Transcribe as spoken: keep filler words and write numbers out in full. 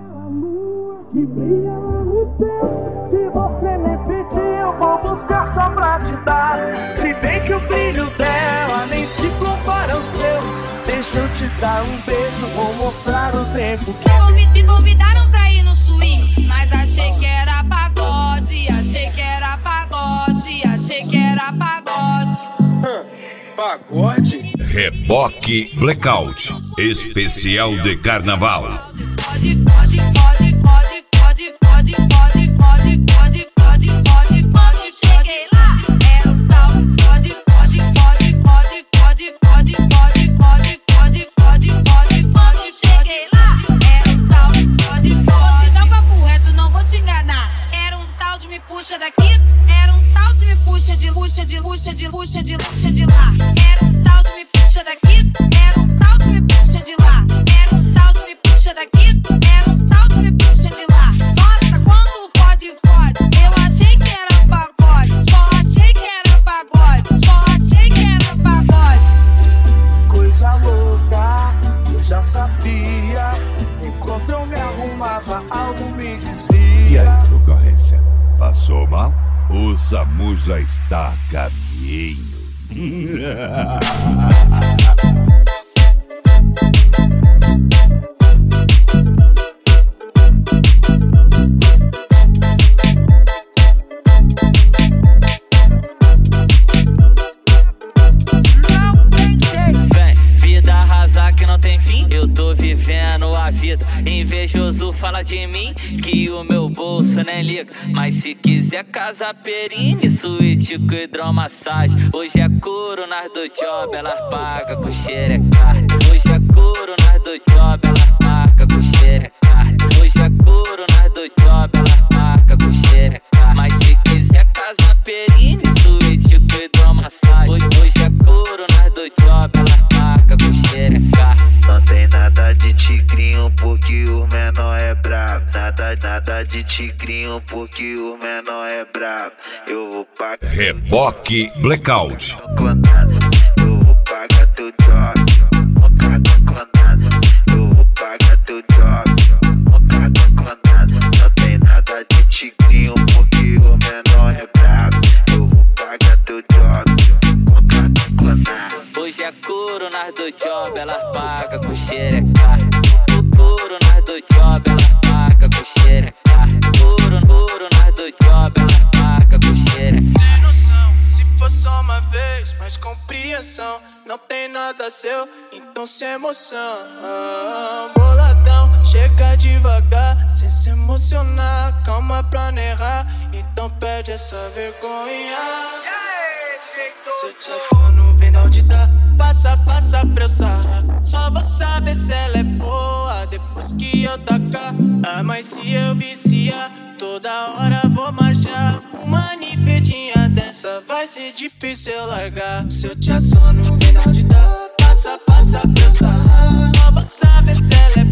Que brilha lá no céu. Se você me pedir, eu vou buscar só pra te dar. Se bem que o brilho dela nem se compara ao seu. Deixa eu te dar um beijo, vou mostrar o tempo que... Me convidaram pra ir no swing, mas achei que era pagode. Achei que era pagode, achei que era pagode. Pagode? Reboque Blackout, especial de carnaval. Fode, fode, fode, fode, fode, fode, fode, fode, fode, fode, fode, fode, cheguei lá. Era um tal fode, fode, fode, fode, fode, fode, fode, fode, fode, fode, fode, fode, cheguei lá. Era um tal fode, fode, não papo reto, não vou te enganar. Era um tal de me puxa daqui, era um tal de me puxa de puxa de puxa de puxa de puxa de lá. Era um tal de me puxa daqui, era um tal de me puxa de lá. Era um tal de me puxa daqui, era um tal de me puxa de lá. Nossa, quando fode, fode, eu achei que era pagode. Só achei que era pagode, só achei que era pagode. Coisa louca, eu já sabia. Enquanto eu me arrumava, algo me dizia. E aí, concorrência? Passou mal? O SAMU já está a caminho. Vivendo a vida, invejoso fala de mim que o meu bolso nem liga. Mas se quiser casa perine, suíte com hidromassagem. Hoje é couro nas do job, elas pagam com xerecard. Hoje é couro nas do job, elas pagam com xerecard. Hoje é couro nas do job, elas pagam com xerecard. Mas se quiser casa perine, suíte com hidromassagem. Hoje é couro nas do job, elas pagam com xerecard. Não tem nada de tigrinho porque o menor é brabo. Nada, nada de tigrinho porque o menor é brabo. Eu vou pagar Reboque Blackout. clonado. Eu vou pagar teu job. Mocado clonado. Eu vou pagar teu job. Mocado clonado. Não tem nada de tigrinho porque o menor é brabo. Eu vou pagar teu job. Mocado clonado. Hoje é couro nas do job, elas pagam com xerecard. Couro nas do job, elas pagam com xerecard. Couro, couro nas do job, elas pagam com xerecard. Tem noção, se for só uma vez, mas compreensão. Não tem nada seu, então sem emoção. ah, Boladão, chega devagar, sem se emocionar. Calma pra não errar, então perde essa vergonha. Se eu te assono, vem da onde tá. Passa, passa pra eu sarrar. Só vou saber se ela é boa depois que eu tacar. Ah, mas se eu viciar, toda hora vou marchar. Uma ninfetinha dessa vai ser difícil eu largar. Se eu te assono, vem da onde tá. Passa, passa pra eu sarrar. Só vou saber se ela é